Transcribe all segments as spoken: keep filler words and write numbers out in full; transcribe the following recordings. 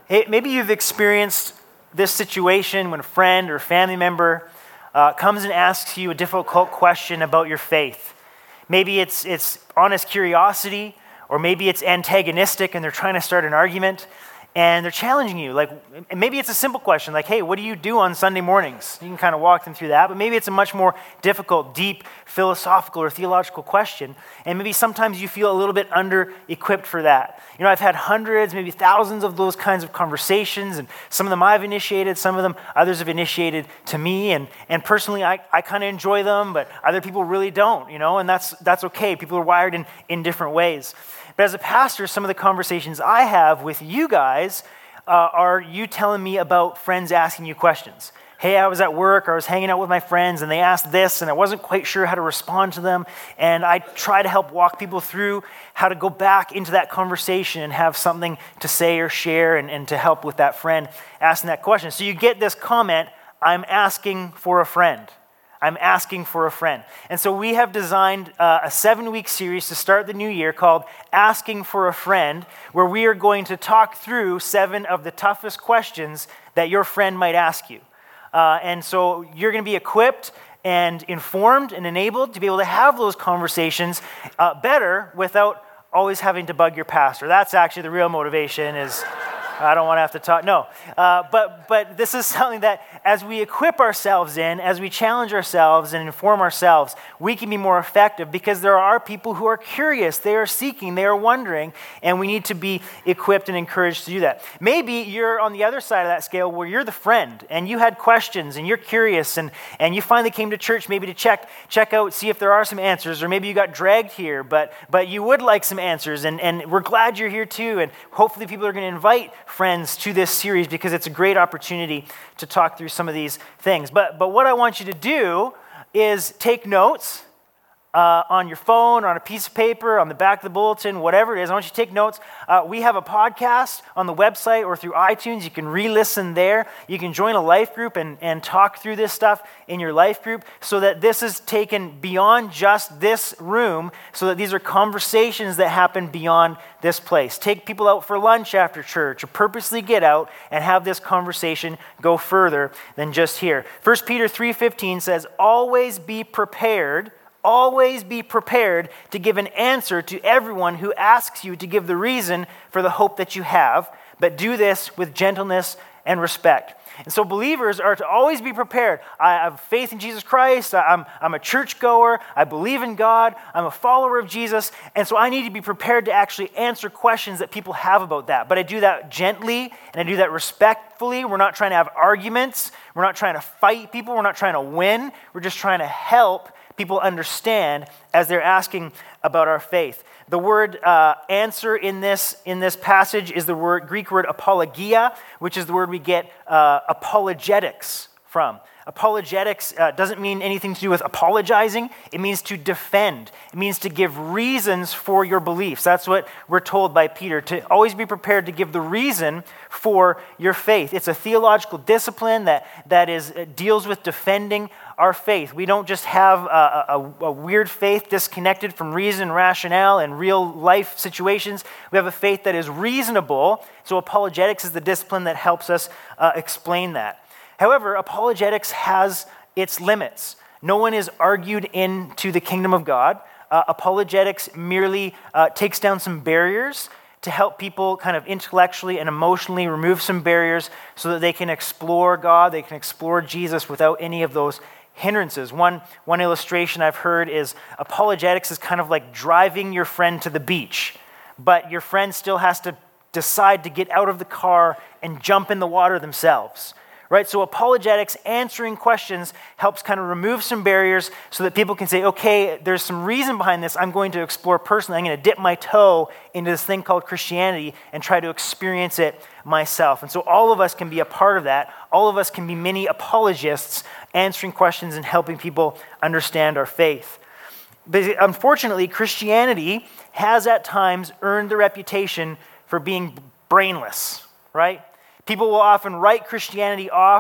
Hey, maybe you've experienced this situation when a friend or family member uh, comes and asks you a difficult question about your faith. Maybe it's it's honest curiosity, or maybe it's antagonistic and they're trying to start an argument and they're challenging you. Like, maybe it's a simple question like, hey, what do you do on Sunday mornings? You can kind of walk them through that, but maybe it's a much more difficult, deep, philosophical or theological question, and maybe sometimes you feel a little bit under-equipped for that. You know, I've had hundreds, maybe thousands of those kinds of conversations, and some of them I've initiated, some of them others have initiated to me, and, and personally, I, I kind of enjoy them, but other people really don't, you know, and that's that's okay. People are wired in, in different ways. But as a pastor, some of the conversations I have with you guys uh, are you telling me about friends asking you questions. Hey, I was at work, or I was hanging out with my friends, and they asked this, and I wasn't quite sure how to respond to them. And I try to help walk people through how to go back into that conversation and have something to say or share, and, and to help with that friend asking that question. So you get this comment, I'm asking for a friend. I'm asking for a friend. And so we have designed uh, a seven-week series to start the new year called Asking for a Friend, where we are going to talk through seven of the toughest questions that your friend might ask you. Uh, and so you're going to be equipped and informed and enabled to be able to have those conversations uh, better without always having to bug your pastor. That's actually the real motivation is... I don't want to have to talk. No, uh, but but this is something that as we equip ourselves in, as we challenge ourselves and inform ourselves, we can be more effective because there are people who are curious, they are seeking, they are wondering, and we need to be equipped and encouraged to do that. Maybe you're on the other side of that scale where you're the friend and you had questions and you're curious and, and you finally came to church maybe to check check out, see if there are some answers, or maybe you got dragged here, but but you would like some answers, and, and we're glad you're here too, and hopefully people are going to invite friends to this series because it's a great opportunity to talk through some of these things. But but what I want you to do is take notes uh, on your phone, or on a piece of paper, on the back of the bulletin, whatever it is. I want you to take notes. Uh, we have a podcast on the website or through iTunes. You can re-listen there. You can join a life group and, and talk through this stuff in your life group so that this is taken beyond just this room, so that these are conversations that happen beyond this place. Take people out for lunch after church, or purposely get out and have this conversation go further than just here. First Peter three fifteen says, always be prepared Always be prepared to give an answer to everyone who asks you to give the reason for the hope that you have, but do this with gentleness and respect. And so believers are to always be prepared. I have faith in Jesus Christ. I'm, I'm a churchgoer. I believe in God. I'm a follower of Jesus. And so I need to be prepared to actually answer questions that people have about that. But I do that gently, and I do that respectfully. We're not trying to have arguments. We're not trying to fight people. We're not trying to win. We're just trying to help people understand as they're asking about our faith. The word uh, answer in this in this passage is the word Greek word apologia, which is the word we get uh, apologetics from. Apologetics uh, doesn't mean anything to do with apologizing. It means to defend. It means to give reasons for your beliefs. That's what we're told by Peter, to always be prepared to give the reason for your faith. It's a theological discipline that, that is uh, deals with defending our faith. We don't just have a, a, a weird faith disconnected from reason, rationale, and real life situations. We have a faith that is reasonable. So apologetics is the discipline that helps us uh, explain that. However, apologetics has its limits. No one is argued into the kingdom of God. Uh, apologetics merely uh, takes down some barriers to help people kind of intellectually and emotionally remove some barriers so that they can explore God, they can explore Jesus without any of those hindrances. One, one illustration I've heard is apologetics is kind of like driving your friend to the beach, but your friend still has to decide to get out of the car and jump in the water themselves. Right? So apologetics, answering questions, helps kind of remove some barriers so that people can say, okay, there's some reason behind this. I'm going to explore personally. I'm going to dip my toe into this thing called Christianity and try to experience it myself. And so all of us can be a part of that. All of us can be mini apologists, answering questions and helping people understand our faith. But unfortunately, Christianity has at times earned the reputation for being brainless, right? People will often write Christianity off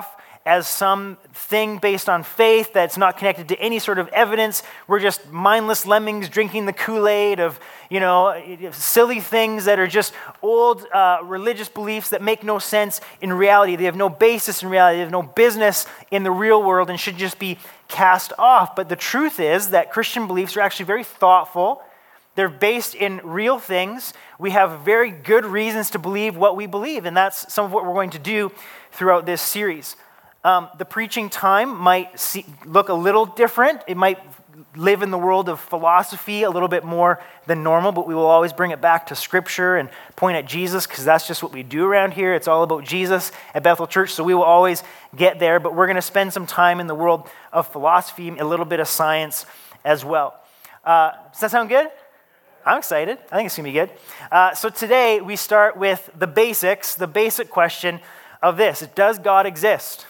as some thing based on faith that's not connected to any sort of evidence. We're just mindless lemmings drinking the Kool-Aid of, you know, silly things that are just old uh, religious beliefs that make no sense in reality. They have no basis in reality. They have no business in the real world and should just be cast off. But the truth is that Christian beliefs are actually very thoughtful. They're based in real things. We have very good reasons to believe what we believe, and that's some of what we're going to do throughout this series. Um, the preaching time might see, look a little different. It might live in the world of philosophy a little bit more than normal, but we will always bring it back to Scripture and point at Jesus, because that's just what we do around here. It's all about Jesus at Bethel Church, so we will always get there, but we're going to spend some time in the world of philosophy, a little bit of science as well. Uh, does that sound good? I'm excited. I think it's going to be good. Uh, so today we start with the basics, the basic question of this. Does God exist?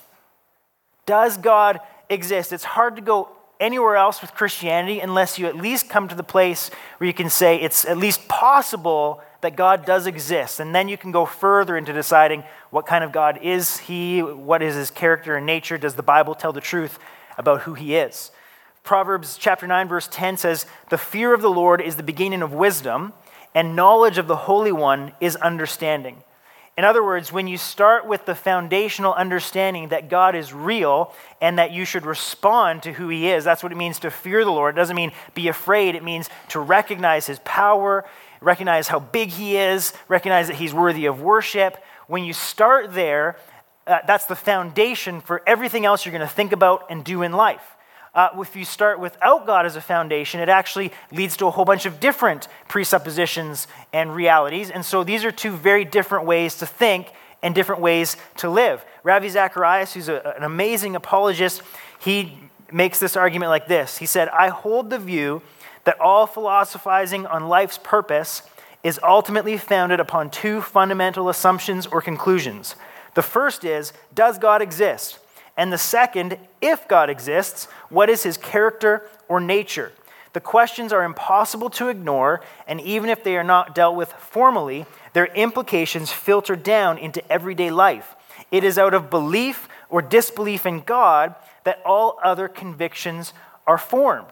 Does God exist? It's hard to go anywhere else with Christianity unless you at least come to the place where you can say it's at least possible that God does exist. And then you can go further into deciding what kind of God is he, what is his character and nature, does the Bible tell the truth about who he is? Proverbs chapter nine verse ten says, "The fear of the Lord is the beginning of wisdom, and knowledge of the Holy One is understanding." In other words, when you start with the foundational understanding that God is real and that you should respond to who he is, that's what it means to fear the Lord. It doesn't mean be afraid. It means to recognize his power, recognize how big he is, recognize that he's worthy of worship. When you start there, uh, that's the foundation for everything else you're going to think about and do in life. Uh, if you start without God as a foundation, it actually leads to a whole bunch of different presuppositions and realities. And so these are two very different ways to think and different ways to live. Ravi Zacharias, who's a, an amazing apologist, he makes this argument like this. He said, "I hold the view that all philosophizing on life's purpose is ultimately founded upon two fundamental assumptions or conclusions. The first is, does God exist? And the second, if God exists, what is his character or nature? The questions are impossible to ignore, and even if they are not dealt with formally, their implications filter down into everyday life. It is out of belief or disbelief in God that all other convictions are formed."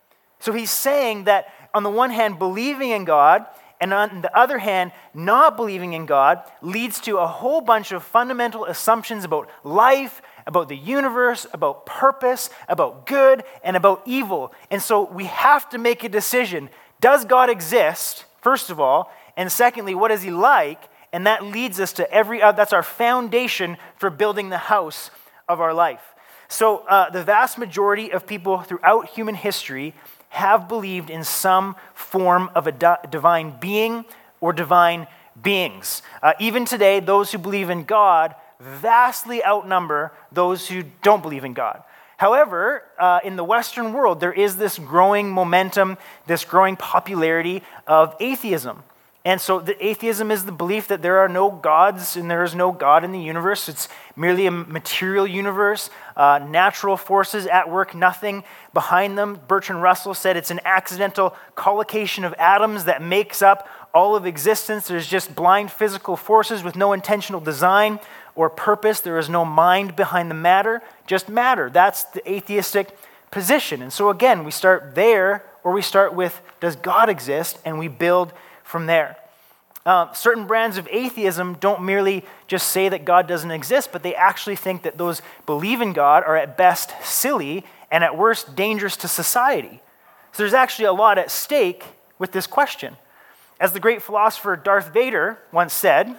So he's saying that on the one hand, believing in God, and on the other hand, not believing in God leads to a whole bunch of fundamental assumptions about life, about the universe, about purpose, about good, and about evil. And so we have to make a decision. Does God exist, first of all? And secondly, what is he like? And that leads us to every, uh, that's our foundation for building the house of our life. So uh, the vast majority of people throughout human history have believed in some form of a di- divine being or divine beings. Uh, even today, those who believe in God vastly outnumber those who don't believe in God. However, uh, in the Western world, there is this growing momentum, this growing popularity of atheism. And so the atheism is the belief that there are no gods and there is no God in the universe. It's merely a material universe, uh, natural forces at work, nothing behind them. Bertrand Russell said it's an accidental collocation of atoms that makes up all of existence. There's just blind physical forces with no intentional design or purpose. There is no mind behind the matter, just matter. That's the atheistic position. And so again, we start there, or we start with, does God exist? And we build from there. Uh, certain brands of atheism don't merely just say that God doesn't exist, but they actually think that those believe in God are at best silly and at worst dangerous to society. So there's actually a lot at stake with this question. As the great philosopher Darth Vader once said,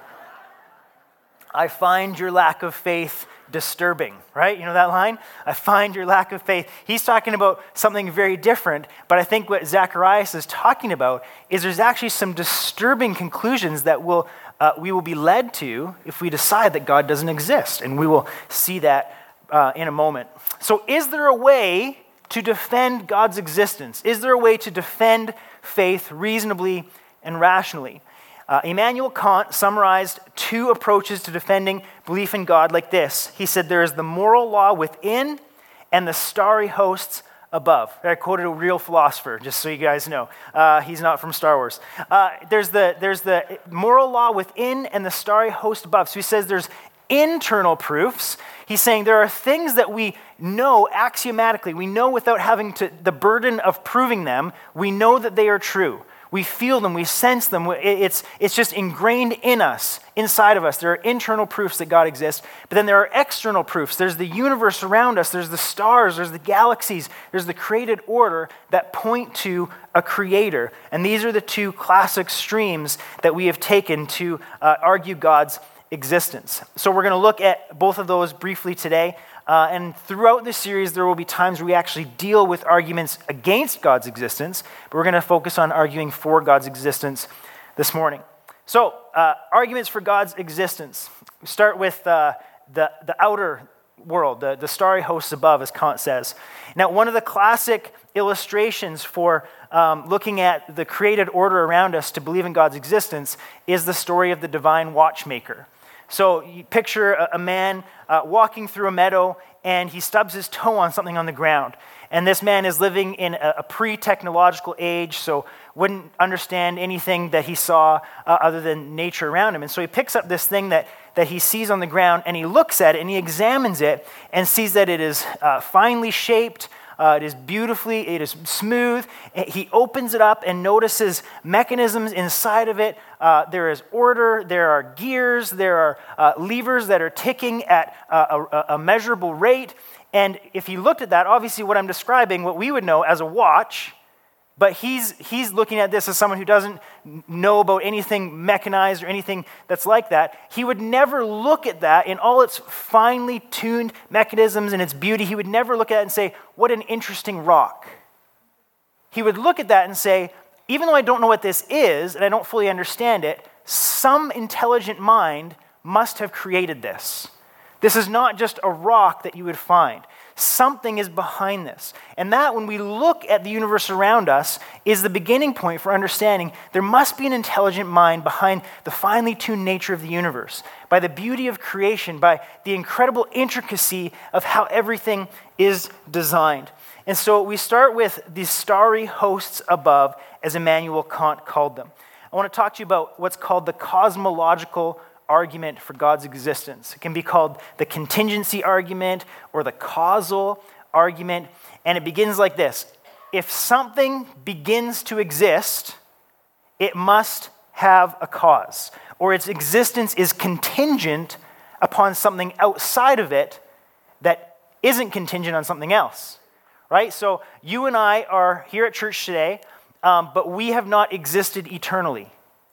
"I find your lack of faith disturbing," right? You know that line? I find your lack of faith. He's talking about something very different, but I think what Zacharias is talking about is there's actually some disturbing conclusions that will uh, we will be led to if we decide that God doesn't exist, and we will see that uh, in a moment. So is there a way to defend God's existence? Is there a way to defend faith reasonably and rationally? Uh, Immanuel Kant summarized two approaches to defending belief in God like this. He said there is the moral law within and the starry hosts above. I quoted a real philosopher, just so you guys know. Uh, he's not from Star Wars. Uh, there's the there's the moral law within and the starry host above. So he says there's internal proofs. He's saying there are things that we know axiomatically. We know without having to the burden of proving them. We know that they are true. We feel them, we sense them. It's, it's just ingrained in us, inside of us. There are internal proofs that God exists, but then there are external proofs. There's the universe around us, there's the stars, there's the galaxies, there's the created order that point to a creator. And these are the two classic streams that we have taken to uh, argue God's existence. So we're going to look at both of those briefly today. Uh, and throughout this series, there will be times where we actually deal with arguments against God's existence, but we're going to focus on arguing for God's existence this morning. So, uh, arguments for God's existence. We start with uh, the, the outer world, the, the starry hosts above, as Kant says. Now, one of the classic illustrations for um, looking at the created order around us to believe in God's existence is the story of the divine watchmaker. So you picture a, a man uh, walking through a meadow, and he stubs his toe on something on the ground. And this man is living in a, a pre-technological age, so wouldn't understand anything that he saw uh, other than nature around him. And so he picks up this thing that, that he sees on the ground, and he looks at it, and he examines it, and sees that it is uh, finely shaped, Uh, it is beautifully, it is smooth. He opens it up and notices mechanisms inside of it. Uh, there is order, there are gears, there are uh, levers that are ticking at uh, a, a measurable rate. And if he looked at that, obviously what I'm describing, what we would know as a watch, but he's he's looking at this as someone who doesn't know about anything mechanized or anything that's like that. He would never look at that in all its finely tuned mechanisms and its beauty. He would never look at it and say, what an interesting rock. He would look at that and say, even though I don't know what this is and I don't fully understand it, some intelligent mind must have created this. This is not just a rock that you would find. Something is behind this. And that, when we look at the universe around us, is the beginning point for understanding there must be an intelligent mind behind the finely tuned nature of the universe, by the beauty of creation, by the incredible intricacy of how everything is designed. And so we start with the starry hosts above, as Immanuel Kant called them. I want to talk to you about what's called the cosmological argument for God's existence. It can be called the contingency argument or the causal argument, and it begins like this. If something begins to exist, it must have a cause, or its existence is contingent upon something outside of it that isn't contingent on something else, right? So you and I are here at church today, um, but we have not existed eternally.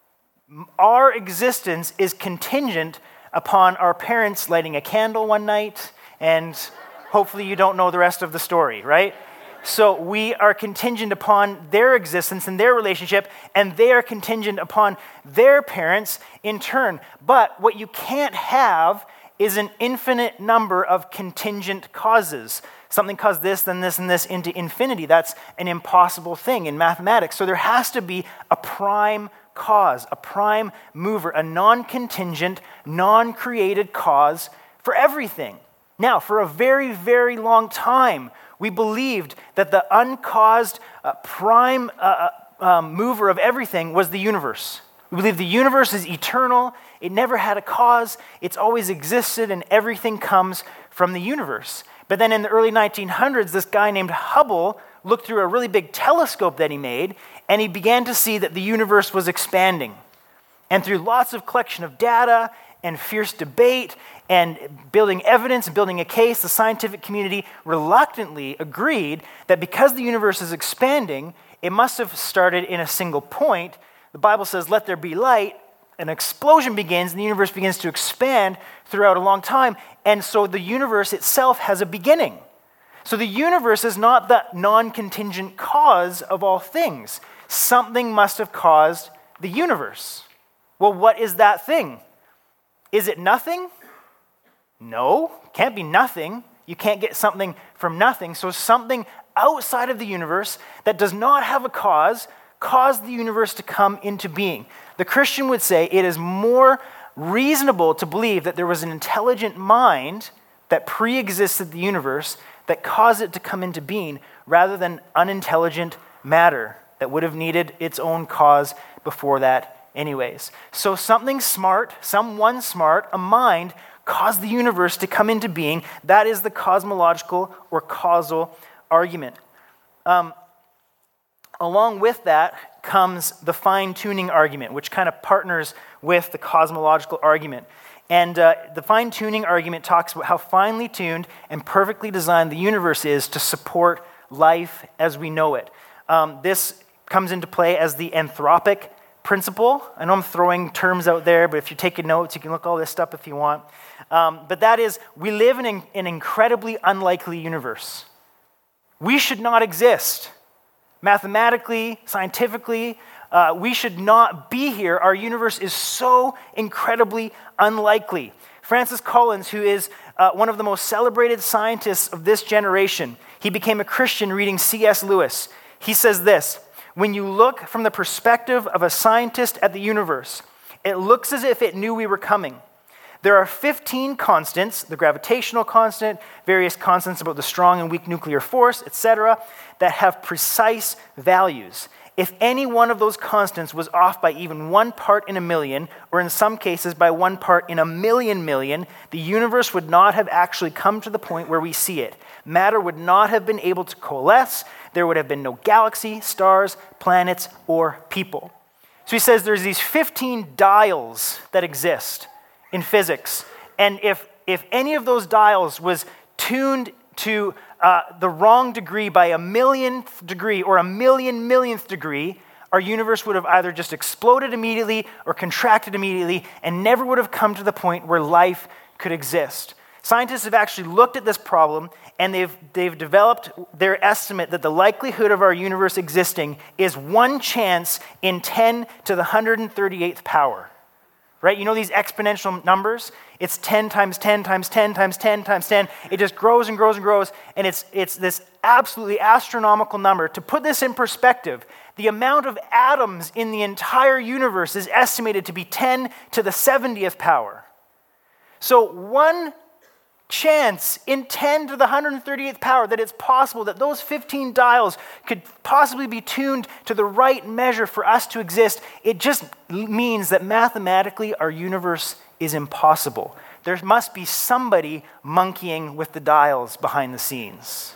Our existence is contingent upon our parents lighting a candle one night, and hopefully you don't know the rest of the story, right? So we are contingent upon their existence and their relationship, and they are contingent upon their parents in turn. But what you can't have is an infinite number of contingent causes. Something caused this, then this, and this into infinity. That's an impossible thing in mathematics. So there has to be a prime cause, a prime mover, a non-contingent, non-created cause for everything. Now, for a very, very long time, we believed that the uncaused uh, prime uh, um, mover of everything was the universe. We believe the universe is eternal, it never had a cause, it's always existed, and everything comes from the universe. But then in the early nineteen hundreds, this guy named Hubble looked through a really big telescope that he made, and he began to see that the universe was expanding. And through lots of collection of data and fierce debate and building evidence and building a case, the scientific community reluctantly agreed that because the universe is expanding, it must have started in a single point. The Bible says, let there be light. An explosion begins, and the universe begins to expand throughout a long time. And so the universe itself has a beginning. So the universe is not the non-contingent cause of all things. Something must have caused the universe. Well, what is that thing? Is it nothing? No, can't be nothing. You can't get something from nothing. So something outside of the universe that does not have a cause caused the universe to come into being. The Christian would say it is more reasonable to believe that there was an intelligent mind that pre-existed the universe that caused it to come into being rather than unintelligent matter that would have needed its own cause before that anyways. So something smart, someone smart, a mind, caused the universe to come into being. That is the cosmological or causal argument. Um, along with that comes the fine-tuning argument, which kind of partners with the cosmological argument. And uh, the fine-tuning argument talks about how finely tuned and perfectly designed the universe is to support life as we know it. Um, this comes into play as the anthropic principle. I know I'm throwing terms out there, but if you're taking notes, you can look all this stuff if you want. Um, but that is, we live in an, an incredibly unlikely universe. We should not exist. Mathematically, scientifically, uh, we should not be here. Our universe is so incredibly unlikely. Francis Collins, who is uh, one of the most celebrated scientists of this generation, he became a Christian reading C S Lewis. He says this: when you look from the perspective of a scientist at the universe, it looks as if it knew we were coming. There are fifteen constants, the gravitational constant, various constants about the strong and weak nuclear force, et cetera, that have precise values. If any one of those constants was off by even one part in a million, or in some cases by one part in a million million, the universe would not have actually come to the point where we see it. Matter would not have been able to coalesce. There would have been no galaxy, stars, planets, or people. So he says there's these fifteen dials that exist in physics. And if, if any of those dials was tuned to uh, the wrong degree by a millionth degree or a million millionth degree, our universe would have either just exploded immediately or contracted immediately and never would have come to the point where life could exist. Scientists have actually looked at this problem and they've, they've developed their estimate that the likelihood of our universe existing is one chance in ten to the one hundred thirty-eighth power. Right? You know these exponential numbers? It's ten times ten times ten times ten times ten. It just grows and grows and grows, and it's it's this absolutely astronomical number. To put this in perspective, the amount of atoms in the entire universe is estimated to be ten to the seventieth power. So one chance in ten to the one hundred thirty-eighth power that it's possible that those fifteen dials could possibly be tuned to the right measure for us to exist, it just means that mathematically our universe is impossible. There must be somebody monkeying with the dials behind the scenes.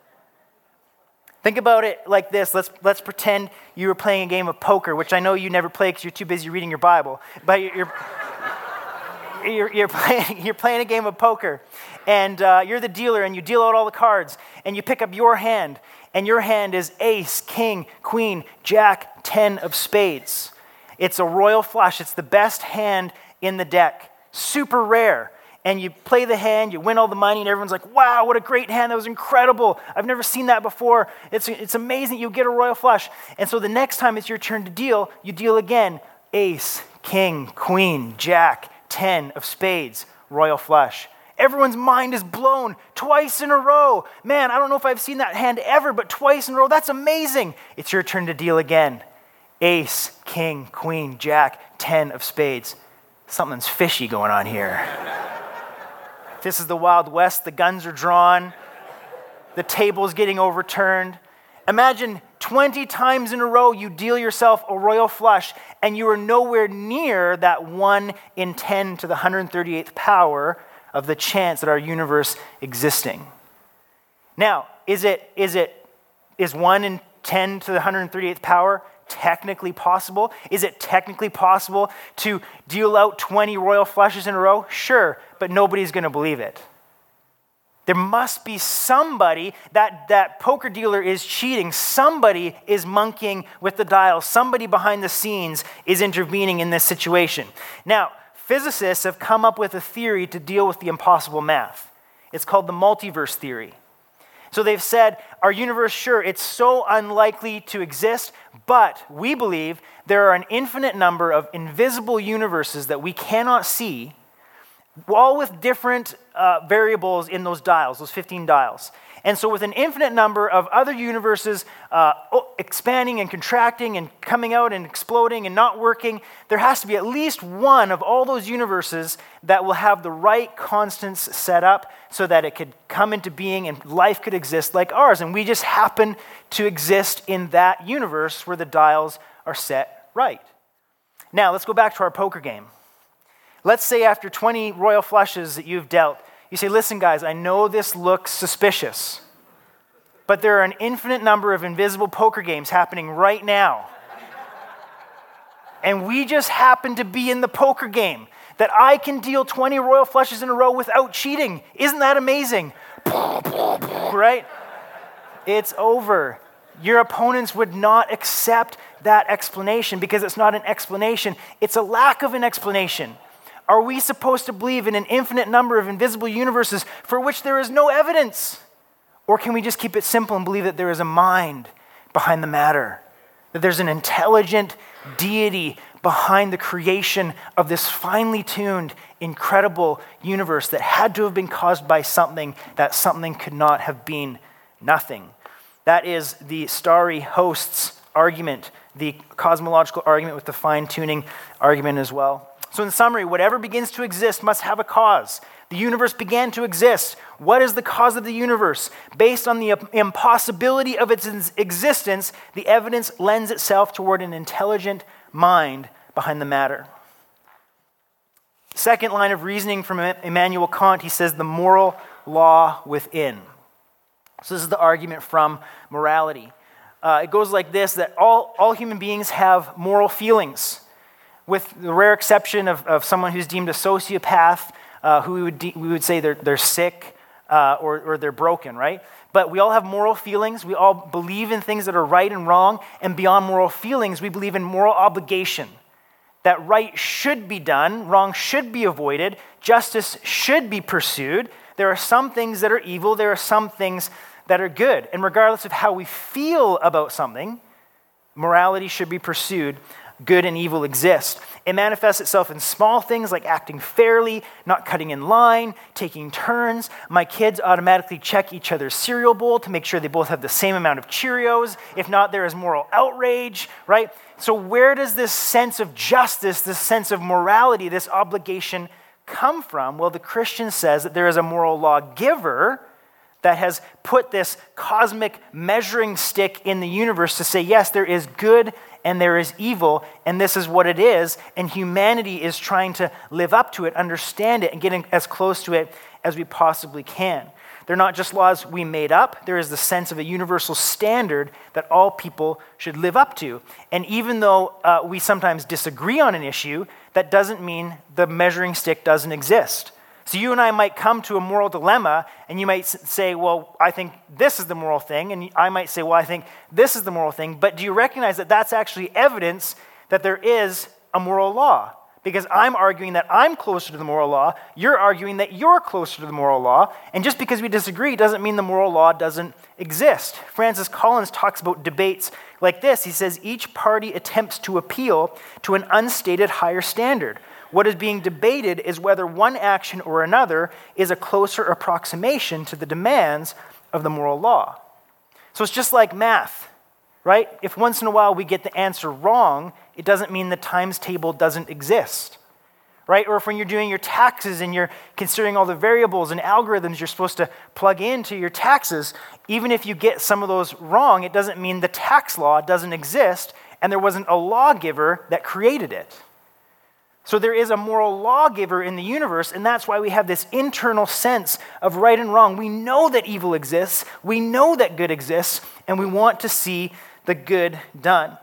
Think about it like this. Let's, let's pretend you were playing a game of poker, which I know you never play because you're too busy reading your Bible, but you're You're, you're, playing, you're playing a game of poker, and uh, you're the dealer, and you deal out all the cards, and you pick up your hand, and your hand is ace, king, queen, jack, ten of spades. It's a royal flush. It's the best hand in the deck. Super rare. And you play the hand, you win all the money, and everyone's like, wow, what a great hand. That was incredible. I've never seen that before. It's, it's amazing you get a royal flush. And so the next time it's your turn to deal, you deal again. Ace, king, queen, jack, ten of spades, royal flush. Everyone's mind is blown twice in a row. Man, I don't know if I've seen that hand ever, but twice in a row, that's amazing. It's your turn to deal again. Ace, king, queen, jack, ten of spades. Something's fishy going on here. This is the Wild West. The guns are drawn. The table's getting overturned. Imagine twenty times in a row you deal yourself a royal flush and you are nowhere near that one in ten to the one hundred thirty-eighth power of the chance that our universe existing. Now, is it is it is one in ten to the one hundred thirty-eighth power technically possible? Is it technically possible to deal out twenty royal flushes in a row? Sure, but nobody's going to believe it. There must be somebody, that, that poker dealer is cheating. Somebody is monkeying with the dial. Somebody behind the scenes is intervening in this situation. Now, physicists have come up with a theory to deal with the impossible math. It's called the multiverse theory. So they've said, our universe, sure, it's so unlikely to exist, but we believe there are an infinite number of invisible universes that we cannot see, all with different uh, variables in those dials, those fifteen dials. And so with an infinite number of other universes uh, expanding and contracting and coming out and exploding and not working, there has to be at least one of all those universes that will have the right constants set up so that it could come into being and life could exist like ours. And we just happen to exist in that universe where the dials are set right. Now, let's go back to our poker game. Let's say after twenty royal flushes that you've dealt, you say, listen guys, I know this looks suspicious, but there are an infinite number of invisible poker games happening right now. And we just happen to be in the poker game, that I can deal twenty royal flushes in a row without cheating. Isn't that amazing? Right? It's over. Your opponents would not accept that explanation because it's not an explanation. It's a lack of an explanation. Are we supposed to believe in an infinite number of invisible universes for which there is no evidence? Or can we just keep it simple and believe that there is a mind behind the matter? That there's an intelligent deity behind the creation of this finely tuned, incredible universe that had to have been caused by something, that something could not have been nothing. That is the starry hosts argument, the cosmological argument with the fine-tuning argument as well. So in summary, whatever begins to exist must have a cause. The universe began to exist. What is the cause of the universe? Based on the impossibility of its existence, the evidence lends itself toward an intelligent mind behind the matter. Second line of reasoning from Immanuel Kant, he says the moral law within. So this is the argument from morality. Uh, it goes like this, that all, all human beings have moral feelings, with the rare exception of, of someone who's deemed a sociopath, uh, who we would, de- we would say they're, they're sick uh, or, or they're broken, right? But we all have moral feelings. We all believe in things that are right and wrong. And beyond moral feelings, we believe in moral obligation. That right should be done, wrong should be avoided, justice should be pursued. There are some things that are evil, there are some things that are good. And regardless of how we feel about something, morality should be pursued. Good and evil exist. It manifests itself in small things like acting fairly, not cutting in line, taking turns. My kids automatically check each other's cereal bowl to make sure they both have the same amount of Cheerios. If not, there is moral outrage, right? So where does this sense of justice, this sense of morality, this obligation come from? Well, the Christian says that there is a moral lawgiver that has put this cosmic measuring stick in the universe to say, yes, there is good and there is evil, and this is what it is, and humanity is trying to live up to it, understand it, and get as close to it as we possibly can. They're not just laws we made up. There is the sense of a universal standard that all people should live up to. And even though uh, we sometimes disagree on an issue, that doesn't mean the measuring stick doesn't exist. So you and I might come to a moral dilemma, and you might say, well, I think this is the moral thing, and I might say, well, I think this is the moral thing, but do you recognize that that's actually evidence that there is a moral law? Because I'm arguing that I'm closer to the moral law, you're arguing that you're closer to the moral law, and just because we disagree doesn't mean the moral law doesn't exist. Francis Collins talks about debates like this. He says, each party attempts to appeal to an unstated higher standard. What is being debated is whether one action or another is a closer approximation to the demands of the moral law. So it's just like math, right? If once in a while we get the answer wrong, it doesn't mean the times table doesn't exist, right? Or if when you're doing your taxes and you're considering all the variables and algorithms you're supposed to plug into your taxes, even if you get some of those wrong, it doesn't mean the tax law doesn't exist and there wasn't a lawgiver that created it. So there is a moral lawgiver in the universe, and that's why we have this internal sense of right and wrong. We know that evil exists, we know that good exists, and we want to see the good done.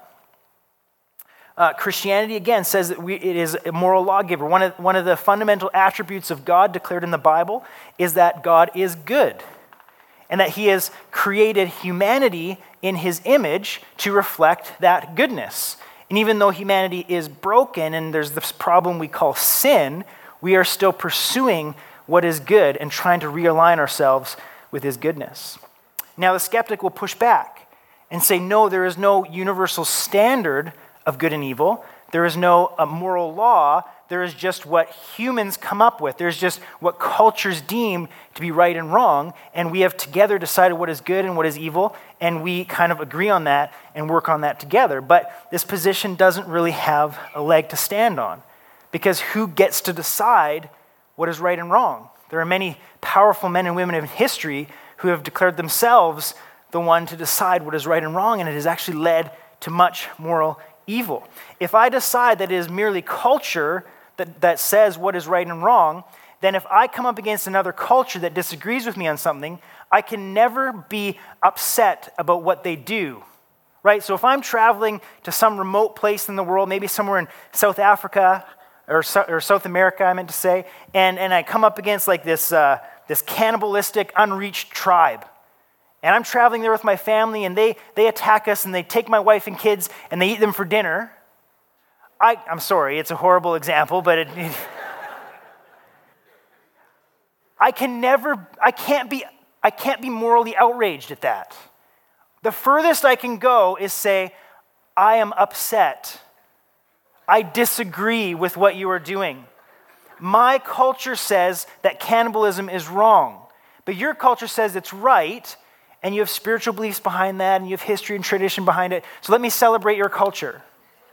Uh, Christianity, again, says that we, it is a moral lawgiver. One of, one of the fundamental attributes of God declared in the Bible is that God is good, and that he has created humanity in his image to reflect that goodness. And even though humanity is broken and there's this problem we call sin, we are still pursuing what is good and trying to realign ourselves with his goodness. Now, the skeptic will push back and say, no, there is no universal standard of good and evil. There is no uh, moral law. There is just what humans come up with. There's just what cultures deem to be right and wrong, and we have together decided what is good and what is evil, and we kind of agree on that and work on that together. But this position doesn't really have a leg to stand on, because who gets to decide what is right and wrong? There are many powerful men and women in history who have declared themselves the one to decide what is right and wrong, and it has actually led to much moral evil. If I decide that it is merely culture that, that says what is right and wrong, then if I come up against another culture that disagrees with me on something, I can never be upset about what they do, right? So if I'm traveling to some remote place in the world, maybe somewhere in South Africa or, or South America, I meant to say, and, and I come up against like this, uh, this cannibalistic, unreached tribe, and I'm traveling there with my family, and they, they attack us, and they take my wife and kids, and they eat them for dinner. I, I'm sorry, it's a horrible example, but it, it, I can never, I can't be, I can't be morally outraged at that. The furthest I can go is say, I am upset. I disagree with what you are doing. My culture says that cannibalism is wrong, but your culture says it's right, and you have spiritual beliefs behind that, and you have history and tradition behind it. So let me celebrate your culture.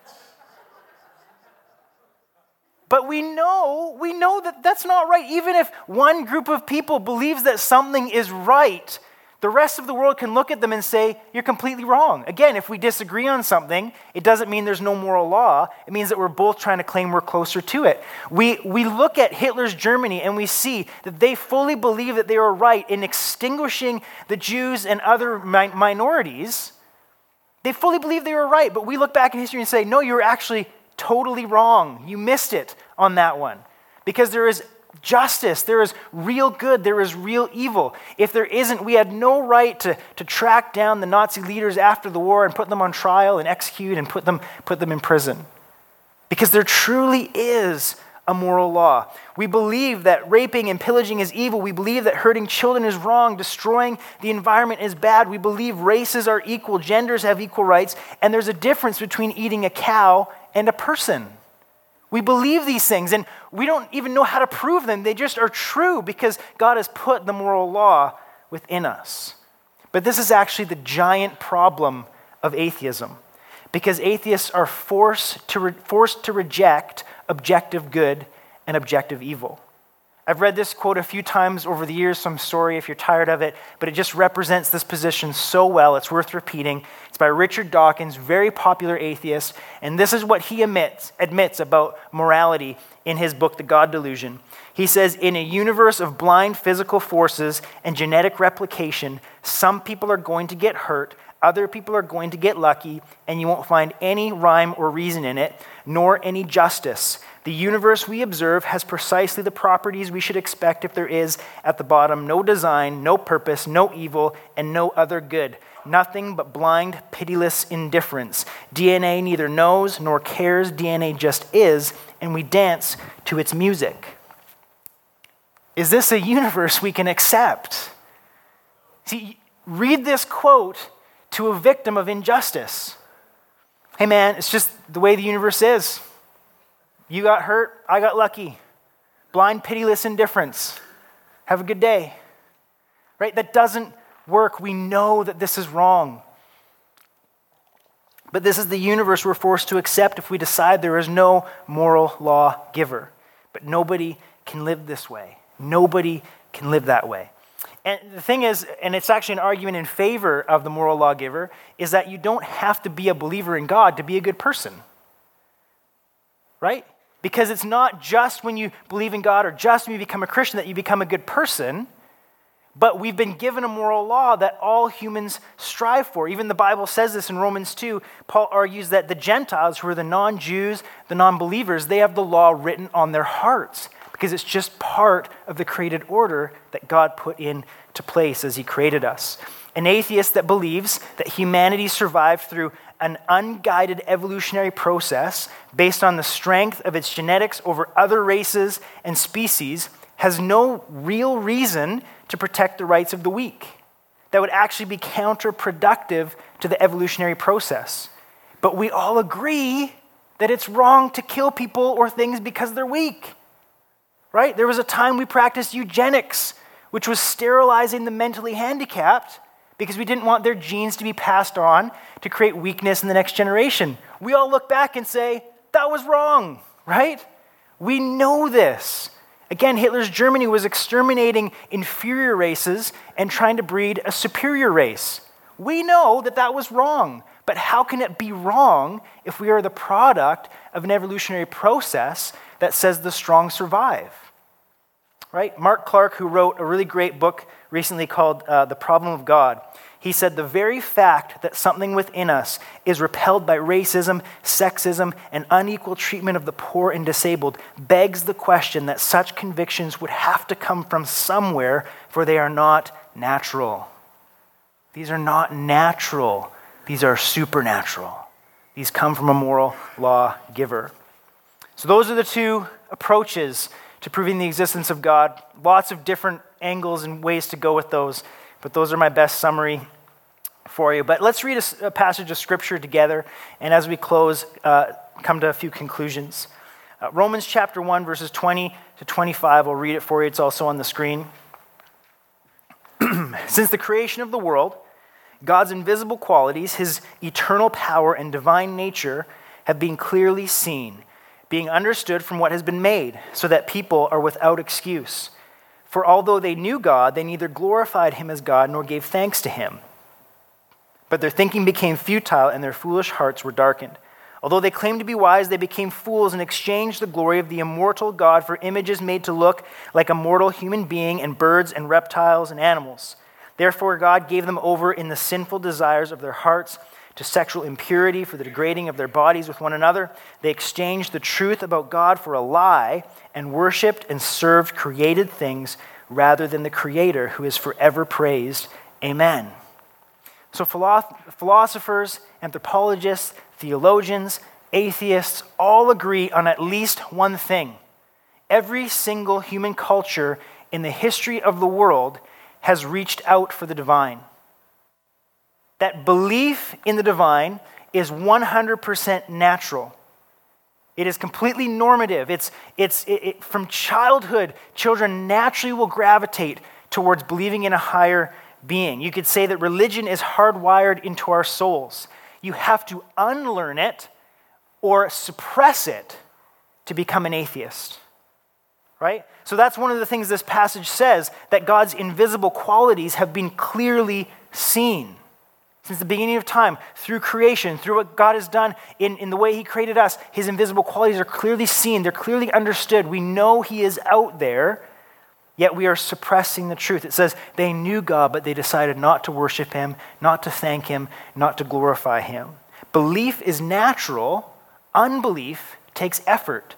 But we know, we know that that's not right. Even if one group of people believes that something is right, the rest of the world can look at them and say, you're completely wrong. Again, if we disagree on something, it doesn't mean there's no moral law. It means that we're both trying to claim we're closer to it. We, we look at Hitler's Germany and we see that they fully believe that they were right in extinguishing the Jews and other mi- minorities. They fully believe they were right, but we look back in history and say, no, you were actually totally wrong. You missed it on that one. Because there is justice, there is real good, there is real evil. If there isn't, we had no right to, to track down the Nazi leaders after the war and put them on trial and execute and put them, put them in prison. Because there truly is a moral law. We believe that raping and pillaging is evil. We believe that hurting children is wrong, destroying the environment is bad. We believe races are equal, genders have equal rights, and there's a difference between eating a cow and a person. We believe these things, and we don't even know how to prove them. They just are true because God has put the moral law within us. But this is actually the giant problem of atheism, because atheists are forced to re- forced to reject objective good and objective evil. I've read this quote a few times over the years, so I'm sorry if you're tired of it, but it just represents this position so well, it's worth repeating. It's by Richard Dawkins, very popular atheist, and this is what he admits, admits about morality in his book, The God Delusion. He says, in a universe of blind physical forces and genetic replication, some people are going to get hurt, other people are going to get lucky, and you won't find any rhyme or reason in it, nor any justice. The universe we observe has precisely the properties we should expect if there is, at the bottom, no design, no purpose, no evil, and no other good. Nothing but blind, pitiless indifference. D N A neither knows nor cares. D N A just is, and we dance to its music. Is this a universe we can accept? See, read this quote to a victim of injustice. Hey man, it's just the way the universe is. You got hurt, I got lucky. Blind, pitiless indifference. Have a good day. Right? That doesn't work. We know that this is wrong. But this is the universe we're forced to accept if we decide there is no moral law giver. But nobody can live this way. Nobody can live that way. And the thing is, and it's actually an argument in favor of the moral lawgiver, is that you don't have to be a believer in God to be a good person. Right? Because it's not just when you believe in God or just when you become a Christian that you become a good person, but we've been given a moral law that all humans strive for. Even the Bible says this in Romans two. Paul argues that the Gentiles, who are the non-Jews, the non-believers, they have the law written on their hearts because it's just part of the created order that God put into place as he created us. An atheist that believes that humanity survived through an unguided evolutionary process based on the strength of its genetics over other races and species has no real reason to protect the rights of the weak. That would actually be counterproductive to the evolutionary process. But we all agree that it's wrong to kill people or things because they're weak. Right? There was a time we practiced eugenics, which was sterilizing the mentally handicapped because we didn't want their genes to be passed on to create weakness in the next generation. We all look back and say, that was wrong, right? We know this. Again, Hitler's Germany was exterminating inferior races and trying to breed a superior race. We know that that was wrong, but how can it be wrong if we are the product of an evolutionary process that says the strong survive. Right? Mark Clark, who wrote a really great book recently called uh, The Problem of God, he said the very fact that something within us is repelled by racism, sexism, and unequal treatment of the poor and disabled begs the question that such convictions would have to come from somewhere, for they are not natural. These are not natural. These are supernatural. These come from a moral law giver. So those are the two approaches to proving the existence of God. Lots of different angles and ways to go with those, but those are my best summary for you. But let's read a, a passage of Scripture together, and as we close, uh, come to a few conclusions. Uh, Romans chapter one, verses twenty to twenty-five, I'll read it for you. It's also on the screen. Since the creation of the world, God's invisible qualities, his eternal power and divine nature have been clearly seen, being understood from what has been made, so that people are without excuse. For although they knew God, they neither glorified him as God nor gave thanks to him. But their thinking became futile and their foolish hearts were darkened. Although they claimed to be wise, they became fools and exchanged the glory of the immortal God for images made to look like a mortal human being and birds and reptiles and animals. Therefore God gave them over in the sinful desires of their hearts to sexual impurity for the degrading of their bodies with one another. They exchanged the truth about God for a lie and worshipped and served created things rather than the Creator, who is forever praised. Amen. So philosophers, anthropologists, theologians, atheists all agree on at least one thing. Every single human culture in the history of the world has reached out for the divine. That belief in the divine is one hundred percent natural. It is completely normative. It's, it's it, it, from childhood, children naturally will gravitate towards believing in a higher being. You could say that religion is hardwired into our souls. You have to unlearn it or suppress it to become an atheist. Right? So that's one of the things this passage says, that God's invisible qualities have been clearly seen since the beginning of time, through creation, through what God has done in, in the way he created us. His invisible qualities are clearly seen. They're clearly understood. We know he is out there, yet we are suppressing the truth. It says they knew God, but they decided not to worship him, not to thank him, not to glorify him. Belief is natural. Unbelief takes effort.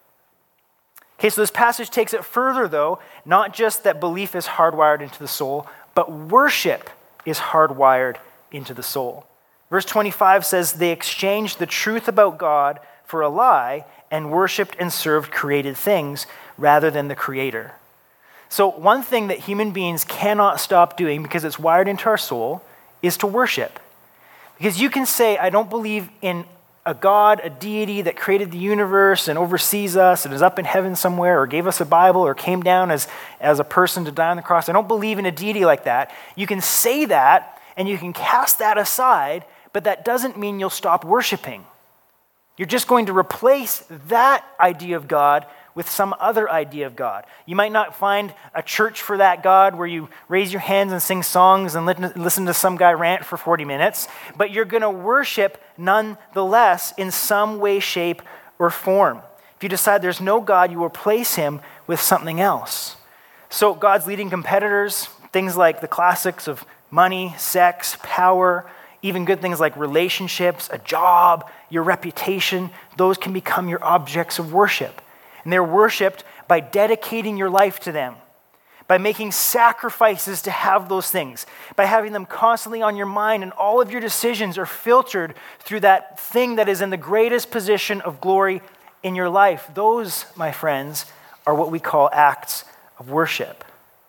Okay, so this passage takes it further, though, not just that belief is hardwired into the soul, but worship is hardwired into the soul. Verse twenty-five says, they exchanged the truth about God for a lie and worshipped and served created things rather than the Creator. So one thing that human beings cannot stop doing, because it's wired into our soul, is to worship. Because you can say, I don't believe in a God, a deity that created the universe and oversees us and is up in heaven somewhere, or gave us a Bible, or came down as, as a person to die on the cross. I don't believe in a deity like that. You can say that, and you can cast that aside, but that doesn't mean you'll stop worshiping. You're just going to replace that idea of God with some other idea of God. You might not find a church for that God where you raise your hands and sing songs and listen to some guy rant for forty minutes, but you're going to worship nonetheless in some way, shape, or form. If you decide there's no God, you replace him with something else. So God's leading competitors, things like the classics of money, sex, power, even good things like relationships, a job, your reputation, those can become your objects of worship. And they're worshiped by dedicating your life to them, by making sacrifices to have those things, by having them constantly on your mind, and all of your decisions are filtered through that thing that is in the greatest position of glory in your life. Those, my friends, are what we call acts of worship.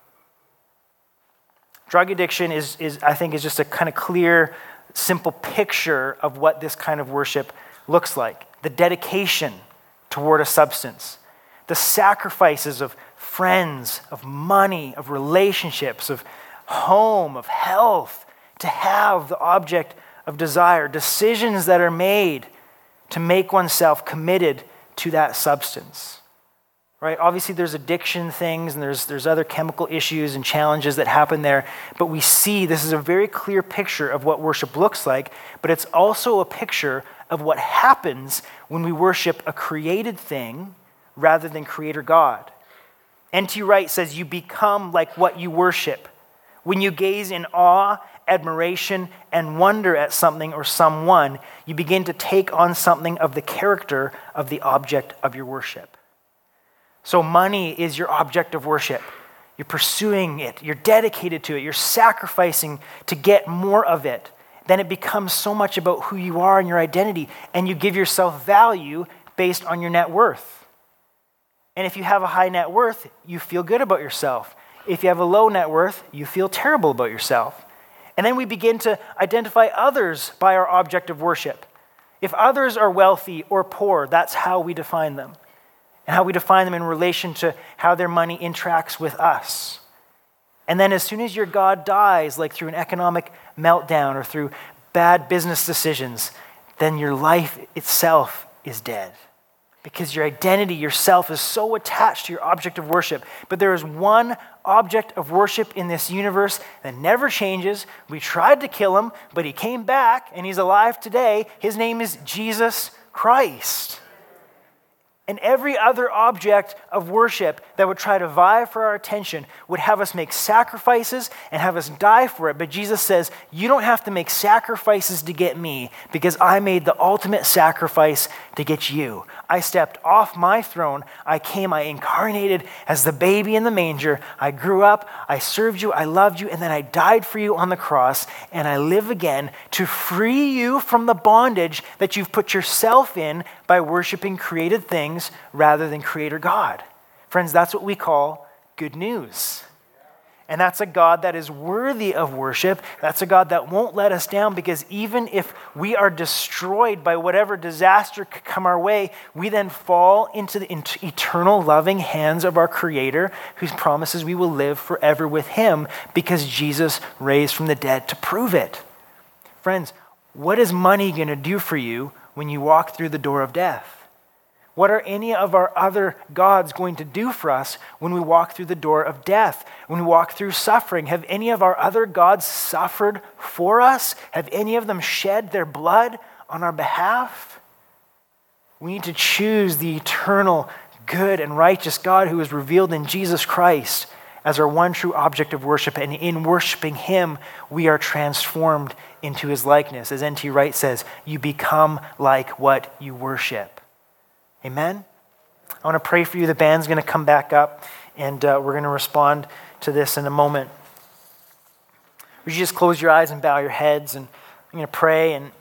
Drug addiction is, is, I think, is just a kind of clear, simple picture of what this kind of worship looks like. The dedication toward a substance, the sacrifices of friends, of money, of relationships, of home, of health, to have the object of desire, decisions that are made to make oneself committed to that substance. Right? Obviously, there's addiction things, and there's, there's other chemical issues and challenges that happen there, but we see this is a very clear picture of what worship looks like, but it's also a picture of what happens when we worship a created thing rather than Creator God. N T Wright says, you become like what you worship. When you gaze in awe, admiration, and wonder at something or someone, you begin to take on something of the character of the object of your worship. So money is your object of worship. You're pursuing it. You're dedicated to it. You're sacrificing to get more of it. Then it becomes so much about who you are and your identity, and you give yourself value based on your net worth. And if you have a high net worth, you feel good about yourself. If you have a low net worth, you feel terrible about yourself. And then we begin to identify others by our object of worship. If others are wealthy or poor, that's how we define them. And how we define them in relation to how their money interacts with us. And then as soon as your God dies, like through an economic meltdown or through bad business decisions, then your life itself is dead. Because your identity, yourself, is so attached to your object of worship. But there is one object of worship in this universe that never changes. We tried to kill him, but he came back and he's alive today. His name is Jesus Christ. And every other object of worship that would try to vie for our attention would have us make sacrifices and have us die for it. But Jesus says, you don't have to make sacrifices to get me because I made the ultimate sacrifice to get you. I stepped off my throne. I came, I incarnated as the baby in the manger. I grew up, I served you, I loved you, and then I died for you on the cross. And I live again to free you from the bondage that you've put yourself in by worshiping created things rather than Creator God. Friends, that's what we call good news. And that's a God that is worthy of worship. That's a God that won't let us down, because even if we are destroyed by whatever disaster could come our way, we then fall into the eternal loving hands of our Creator, who promises we will live forever with Him because Jesus raised from the dead to prove it. Friends, what is money going to do for you when you walk through the door of death? What are any of our other gods going to do for us when we walk through the door of death, when we walk through suffering? Have any of our other gods suffered for us? Have any of them shed their blood on our behalf? We need to choose the eternal, good, and righteous God who is revealed in Jesus Christ as our one true object of worship. And in worshiping Him, we are transformed into His likeness. As N T Wright says, you become like what you worship. Amen? I want to pray for you. The band's going to come back up, and uh, we're going to respond to this in a moment. Would you just close your eyes and bow your heads, and I'm going to pray. And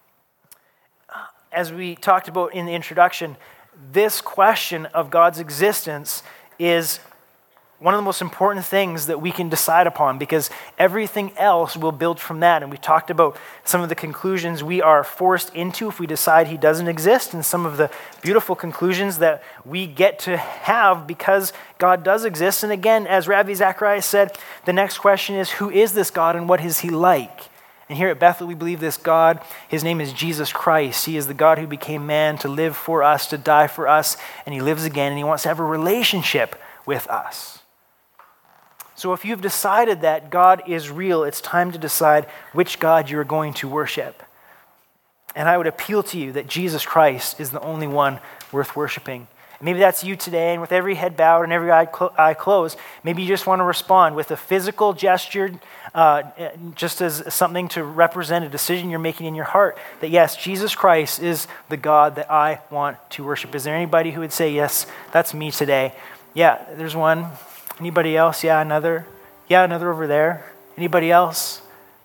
as we talked about in the introduction, this question of God's existence is one of the most important things that we can decide upon, because everything else will build from that. And we talked about some of the conclusions we are forced into if we decide He doesn't exist, and some of the beautiful conclusions that we get to have because God does exist. And again, as Rabbi Zacharias said, the next question is, who is this God and what is He like? And here at Bethel, we believe this God, His name is Jesus Christ. He is the God who became man to live for us, to die for us, and He lives again, and He wants to have a relationship with us. So if you've decided that God is real, it's time to decide which God you're going to worship. And I would appeal to you that Jesus Christ is the only one worth worshiping. Maybe that's you today, and with every head bowed and every eye, clo- eye closed, maybe you just want to respond with a physical gesture, uh, just as something to represent a decision you're making in your heart, that yes, Jesus Christ is the God that I want to worship. Is there anybody who would say, yes, that's me today? Yeah, there's one. Anybody else? Yeah, another. Yeah, another over there. Anybody else?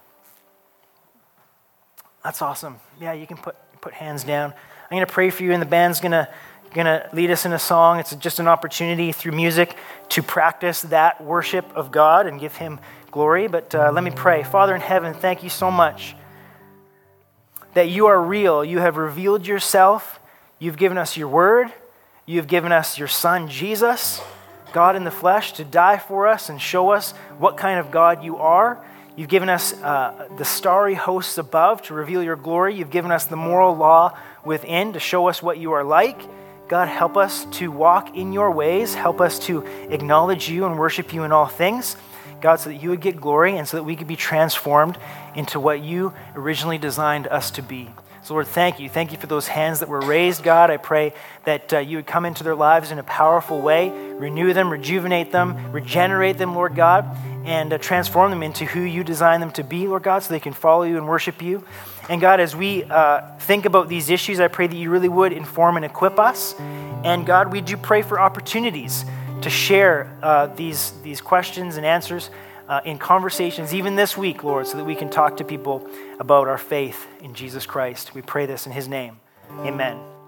That's awesome. Yeah, you can put put hands down. I'm going to pray for you, and the band's going to going to lead us in a song. It's just an opportunity through music to practice that worship of God and give Him glory. But uh, let me pray. Father in heaven, thank you so much that you are real. You have revealed yourself. You've given us your word. You've given us your Son, Jesus, God in the flesh, to die for us and show us what kind of God you are. You've given us uh, the starry hosts above to reveal your glory. You've given us the moral law within to show us what you are like. God, help us to walk in your ways. Help us to acknowledge you and worship you in all things. God, so that you would get glory and so that we could be transformed into what you originally designed us to be. So Lord, thank you. Thank you for those hands that were raised, God. I pray that uh, you would come into their lives in a powerful way, renew them, rejuvenate them, regenerate them, Lord God, and uh, transform them into who you designed them to be, Lord God, so they can follow you and worship you. And God, as we uh, think about these issues, I pray that you really would inform and equip us. And God, we do pray for opportunities to share uh, these, these questions and answers Uh, in conversations, even this week, Lord, so that we can talk to people about our faith in Jesus Christ. We pray this in his name. Amen.